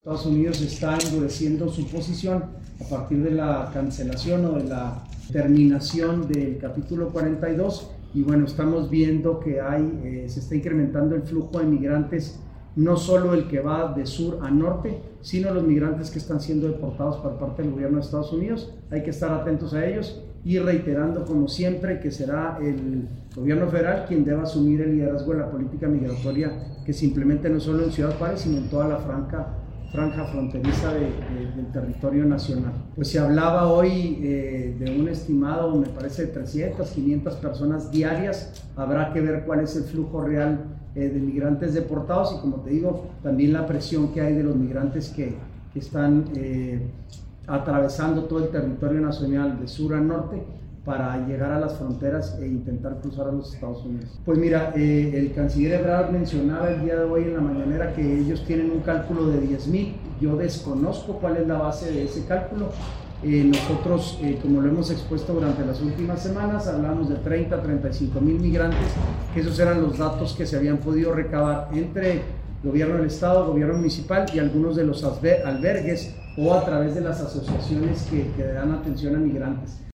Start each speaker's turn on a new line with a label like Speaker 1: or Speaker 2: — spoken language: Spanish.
Speaker 1: Estados Unidos está endureciendo su posición a partir de la cancelación o de la terminación del capítulo 42 y bueno, estamos viendo que se está incrementando el flujo de migrantes, no solo el que va de sur a norte, sino los migrantes que están siendo deportados por parte del gobierno de Estados Unidos. Hay que estar atentos a ellos y reiterando como siempre que será el gobierno federal quien deba asumir el liderazgo de la política migratoria que se implemente no solo en Ciudad Juárez, sino en toda la franja fronteriza del territorio nacional. Pues se hablaba hoy de un estimado, me parece, de 300, 500 personas diarias. Habrá que ver cuál es el flujo real de migrantes deportados y, como te digo, también la presión que hay de los migrantes que están atravesando todo el territorio nacional de sur a norte para llegar a las fronteras e intentar cruzar a los Estados Unidos. Pues mira, el canciller Ebrard mencionaba el día de hoy en la mañanera que ellos tienen un cálculo de 10,000. Yo desconozco cuál es la base de ese cálculo. Nosotros, como lo hemos expuesto durante las últimas semanas, hablamos de 30 a 35,000 migrantes, que esos eran los datos que se habían podido recabar entre gobierno del estado, gobierno municipal y algunos de los albergues o a través de las asociaciones que dan atención a migrantes.